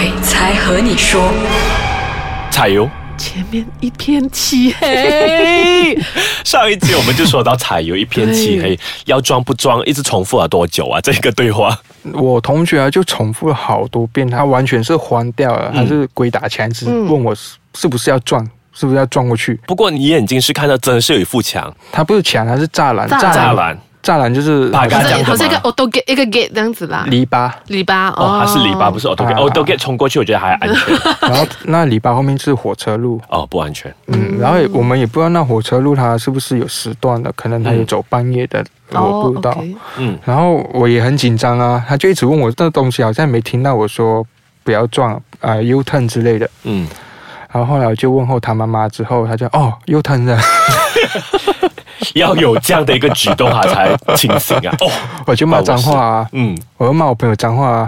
鬼才和你说。 柴油。 前面一片漆黑。 上一集我们就说到柴油一片漆黑，要装不装，一直重复了多久啊？这个对话， 我同学就重复了好多遍，他完全是慌掉了，他是鬼打墙，只问我是不是要撞。是不是要撞过去？ 不过你眼睛是看到真的是有一副墙， 它不是墙，它是栅栏。栅栏就是好像一个 auto gate 一个 gate 这样子啦。 篱笆哦，它是篱笆，不是 auto gate。auto gate 冲过去，我觉得还安全。 然后那篱笆后面是火车路， 哦，不安全。 然后我们也不知道那火车路它是不是有时段的，可能它有走半夜的，我不知道。然后我也很紧张啊，他就一直问我这东西，好像没听到我说不要撞，U turn 之类的。然后后来我就问候他妈妈之后，他就U turn 了。 要有这样的一个举动，他才清醒啊！ 我就骂脏话啊，我就骂我朋友脏话啊，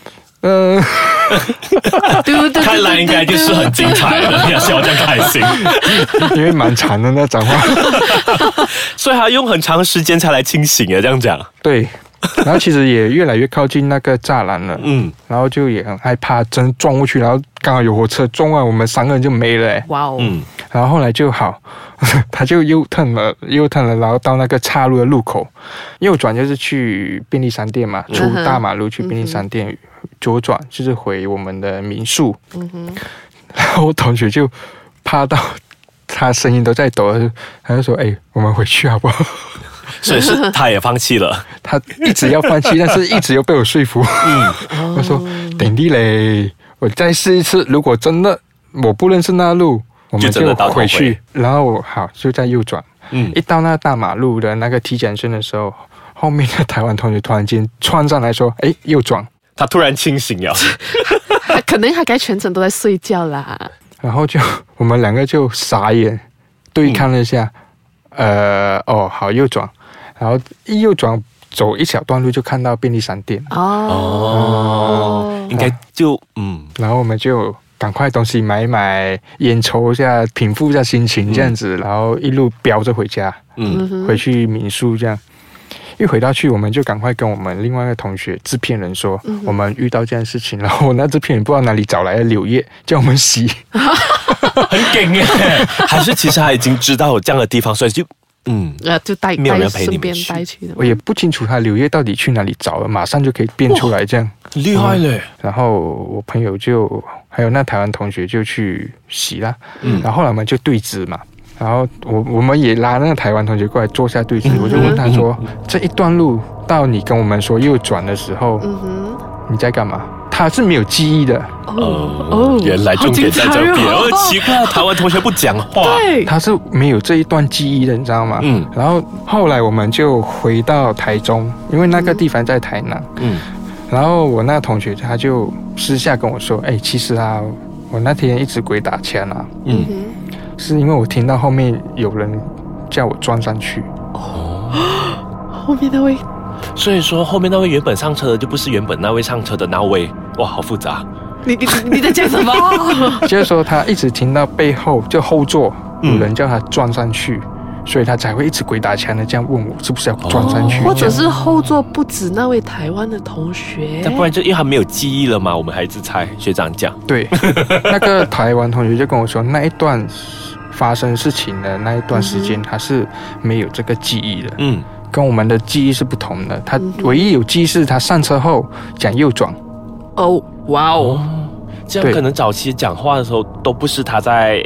看来应该就是很精彩的，要笑这样开心， 因为蛮长的那脏话， 所以他用很长时间才来清醒啊，这样讲。 对，然后其实也越来越靠近那个栅栏了，然后就也很害怕，真撞过去，然后刚好有火车撞完，我们3个人就没了， 哇哦， 然后后来就好，他就右turn了，然后到那个岔路的路口，右转就是去便利商店嘛，出大马路去便利商店，左转就是回我们的民宿。然后我同学就怕到他声音都在抖，他就说：“我们回去好不好？” 所以是他也放弃了， 他一直要放弃，但是一直又被我说服。他说：“等地嘞，我再试一次，如果真的我不认识那路。”我们就回去，然后好就在右转。一到那大马路的那个T junction的时候，后面的台湾同学突然间窜上来说：“右转。” 他突然清醒了， 可能他该全程都在睡觉啦。 然后就我们2个就傻眼，对看了一下，好右转，然后一右转走一小段路就看到便利商店。 应该就然后我们就赶快东西买一买，烟抽一下，平复一下心情这样子，然后一路飙着回家，回去民宿这样。一回到去，我们就赶快跟我们另外一个同学制片人说，我们遇到这样的事情，然后那制片人不知道哪里找来的柳叶，叫我们洗， 很梗耶。还是其实他已经知道有这样的地方，所以就就带没有人陪你顺便们带去的。 我也不清楚他柳叶到底去哪里找了，马上就可以变出来这样， 厉害嘞。 然后我朋友就还有那台湾同学就去洗啦，然后后来我们就对峙嘛。然后我们也拉那个台湾同学过来坐下对峙，我就问他说：“这一段路到你跟我们说右转的时候，你在干嘛？”他是没有记忆的。 原来重点在这边。奇怪，台湾同学不讲话， 他是没有这一段记忆的，你知道吗？然后后来我们就回到台中，因为那个地方在台南。然后我那个同学他就私下跟我说：“其实啊，我那天一直鬼打墙啊。”是因为我听到后面有人叫我撞上去。 后面那位， 所以说后面那位原本上车的就不是原本那位上车的那位。哇，好复杂。 你在讲什么？ 就是说他一直听到背后就后座有人叫他撞上去，所以他才会一直鬼打墙的这样问我是不是要撞上去， 或者是后座不止那位台湾的同学， 要不然就因为他没有记忆了嘛，我们还一直猜学长讲。 对，那个台湾同学就跟我说，那一段发生事情的那一段时间，他是没有这个记忆的，跟我们的记忆是不同的。他唯一有记忆是他上车后讲右转。 哇哦， 这样可能早期讲话的时候都不是他在，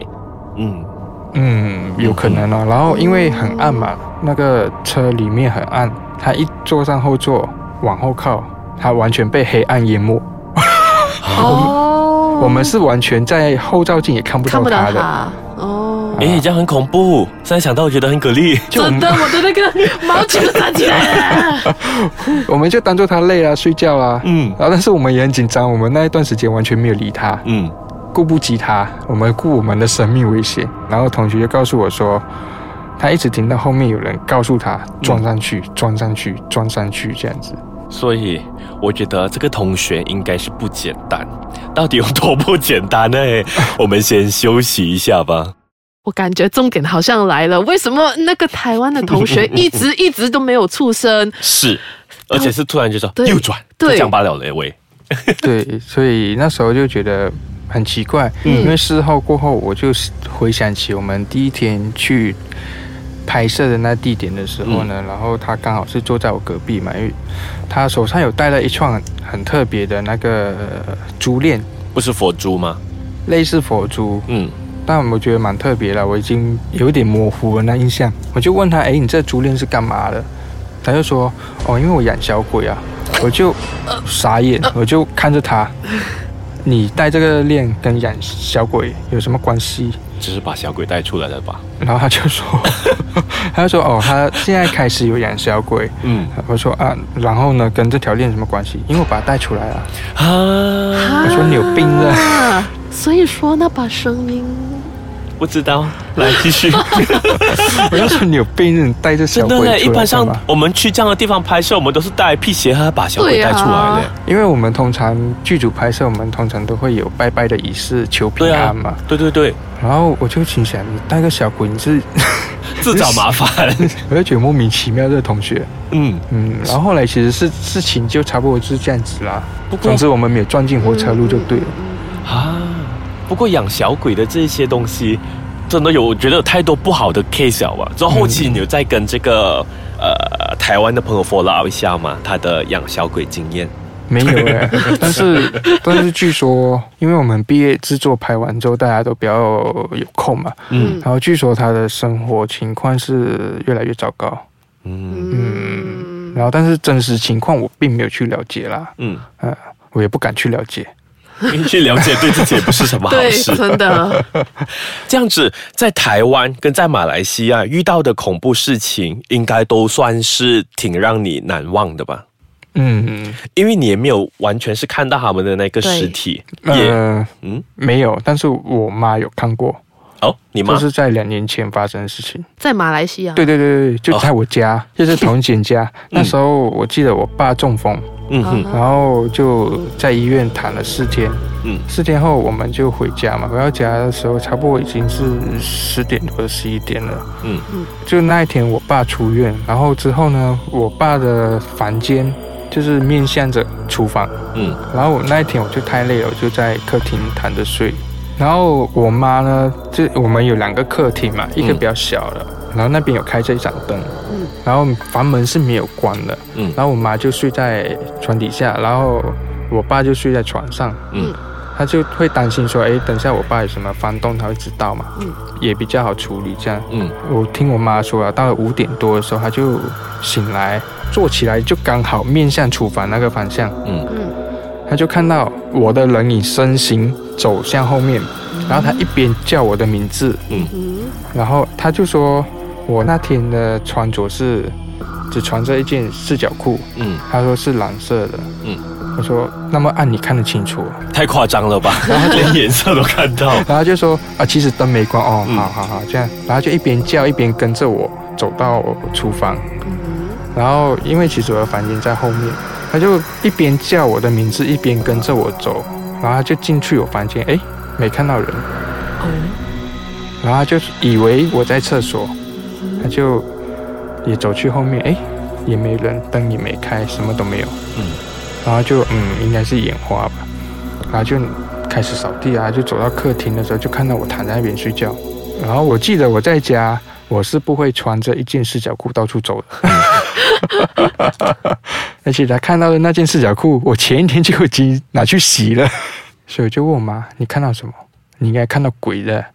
有可能哦。然后因为很暗嘛，那个车里面很暗，他一坐上后座往后靠，他完全被黑暗淹没。我们是完全在后照镜也看不到他的。 这样很恐怖。现在想到我觉得很给力。 真的，我的那个毛球站起来了。 我们就当作他累了睡觉啦。然后但是我们也很紧张，我们那一段时间完全没有理他。顾不及他，我们顾我们的生命危险。然后同学就告诉我说，他一直听到后面有人告诉他撞上去这样子。 所以我觉得这个同学应该是不简单，到底有多不简单呢？我们先休息一下吧。 我感觉重点好像来了，为什么那个台湾的同学一直都没有出声？ 是，而且是突然就说右转，就这样罢了了喂。 对，所以那时候就觉得很奇怪，因为事后过后，我就回想起我们第一天去拍摄的那地点的时候呢，然后他刚好是坐在我隔壁嘛，因为他手上有戴了一串很特别的那个珠链， 不是佛珠吗？ 类似佛珠，但我觉得蛮特别的，我已经有点模糊了那印象。我就问他，哎，你这珠链是干嘛的？他就说，哦，因为我养小鬼啊。我就傻眼，我就看着他，你戴这个链跟养小鬼有什么关系？ 只是把小鬼带出来了吧？ 然后他就说，哦，他现在开始有养小鬼。我说啊，然后呢，跟这条链什么关系？因为我把它带出来了。我说你有病的。 所以说那把声音。 不知道，来继续。 我要说你有病，你带着小鬼出来。真的， 一般上我们去这样的地方拍摄，我们都是带辟邪和把小鬼带出来的。 因为我们通常剧组拍摄，我们通常都会有拜拜的仪式，求平安嘛。 对。 然后我就心想，你带个小鬼，你是自找麻烦。 我就觉得莫名其妙，这个同学。然后后来其实事情就差不多是这样子啦。总之我们没有撞进火车路就对了。 不过养小鬼的这些东西，真的我觉得有太多不好的 case 了吧？之后后期你有在跟这个台湾的朋友 follow up 一下吗？他的养小鬼经验？ 没有但是据说，因为我们毕业制作拍完之后，大家都比较有空嘛，然后据说他的生活情况是越来越糟糕，然后但是真实情况我并没有去了解啦，我也不敢去了解。 因为去了解对自己也不是什么好事。 对，真的。 这样子，在台湾跟在马来西亚遇到的恐怖事情，应该都算是挺让你难忘的吧？因为你也没有完全是看到他们的那个尸体。没有，但是我妈有看过。 哦，你妈就是在2年前发生的事情， 在马来西亚。 对，就在我家，就是同姐家。那时候我记得我爸中风。然后就在医院躺了4天，4天后我们就回家嘛。回到家的时候，差不多已经是10点多11点了。就那一天我爸出院，然后之后呢，我爸的房间就是面向着厨房。然后那一天我就太累了，我就在客厅躺着睡。然后我妈呢，就我们有2个客厅嘛，一个比较小的。然后那边有开着一盏灯，然后房门是没有关的，然后我妈就睡在床底下，然后我爸就睡在床上，他就会担心说，哎，等下我爸有什么翻动，他会知道嘛，也比较好处理这样。我听我妈说到了5点多的时候，他就醒来，坐起来就刚好面向厨房那个方向，他就看到我的人影身形走向后面，然后他一边叫我的名字，然后他就说。我那天的穿着是只穿着一件4角裤，他说是蓝色的，我说那么暗你看得清楚？ 太夸张了吧，然后连颜色都看到， 然后就说啊其实灯没关哦，好这样，然后就一边叫一边跟着我走到厨房，然后因为其实我的房间在后面，他就一边叫我的名字一边跟着我走，然后他就进去我房间，哎没看到人，然后他就以为我在厕所。他就也走去后面，哎，也没人，灯也没开，什么都没有。然后就应该是眼花吧。然后就开始扫地啊，就走到客厅的时候，就看到我躺在那边睡觉。然后我记得我在家，我是不会穿着一件4角裤到处走的。而且他看到的那件4角裤，我前一天就已经拿去洗了。所以我就问我妈：“你看到什么？你应该看到鬼的。”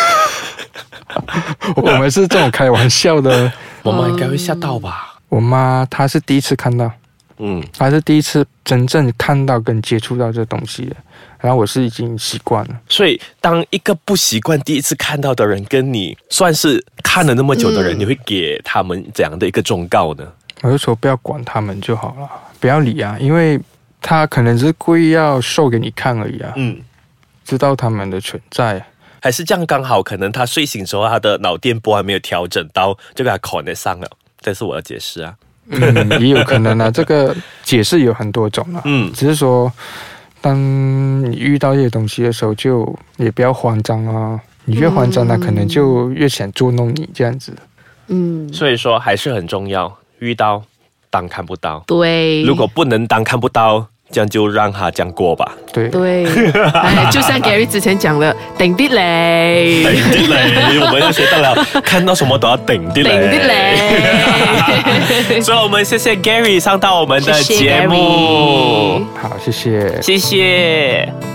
我们是这种开玩笑的。 我妈应该会吓到吧？ 我妈她是第一次看到，她是第一次真正看到跟接触到这东西的。然后我是已经习惯了。 所以当一个不习惯第一次看到的人跟你算是看了那么久的人，你会给他们怎样的一个忠告呢？ 我就说不要管他们就好了，不要理啊，因为他可能是故意要秀给你看而已啊。知道他们的存在。 还是这样刚好，可能他睡醒之后，他的脑电波还没有调整到，就给他 connect 上了。这是我的解释啊。 也有可能啊，这个解释有很多种啊。只是说，当你遇到这些东西的时候，就也不要慌张啊。你越慌张，他可能就越想捉弄你这样子。 所以说还是很重要，遇到当看不到。 对， 如果不能当看不到， 这样就让他这样过吧。 对， 就像 Gary 之前讲的，顶啲嚟， 顶啲嚟，我们要学到了，看到什么都要顶啲嚟， 顶啲嚟。 所以我们谢谢 Gary 上到我们的节目， 好，谢谢， 谢谢。